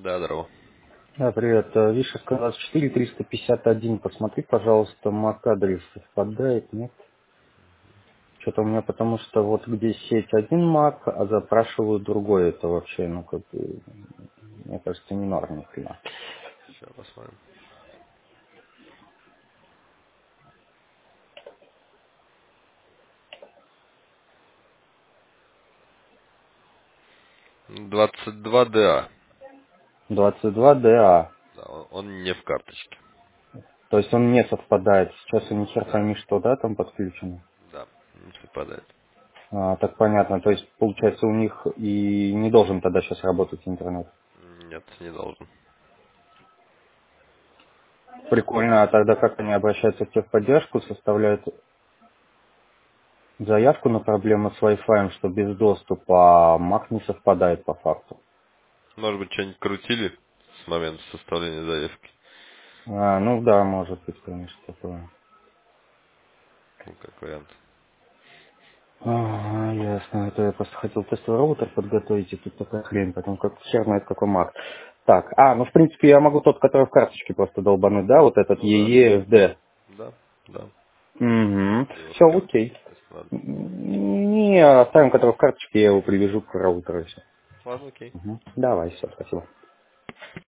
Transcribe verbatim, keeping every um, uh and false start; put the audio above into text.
Да, здорово. Да, привет. Э, Вишерская двадцать четыре, триста пятьдесят один. Посмотри, пожалуйста, мак адрес совпадает, нет? Что-то у меня потому что вот где сеть один мак, а запрашиваю другой. Это вообще, ну, как бы, мне кажется, не норм ни хрена. Сейчас посмотрим. двадцать два ДА. двадцать два ДА. Да, он, он не в карточке. То есть он не совпадает. Сейчас у них хер Да, пойми, что, да, там подключено. да, не совпадает. А, так понятно. То есть, получается, у них и не должен тогда сейчас работать интернет. Нет, не должен. Прикольно. А тогда как они обращаются в техподдержку, составляют заявку на проблему с Wi-Fi, что без доступа, а мак не совпадает по факту. Может быть, что-нибудь крутили с момента составления заявки? А, ну да, может быть, конечно, такое. Ну, как вариант. А, ясно, это я просто хотел тестовый роутер подготовить, и тут такая хрень, потом как хер знает какой мак. Так, а, ну в принципе я могу тот, который в карточке просто долбануть, да, вот этот Ну да. ЕЕФД. Да, да. Угу, Или его все скреп, окей. если надо. Не, оставим, который в карточке, я его привяжу к роутеру и все. Ладно, окей. Угу. Давай, все, спасибо.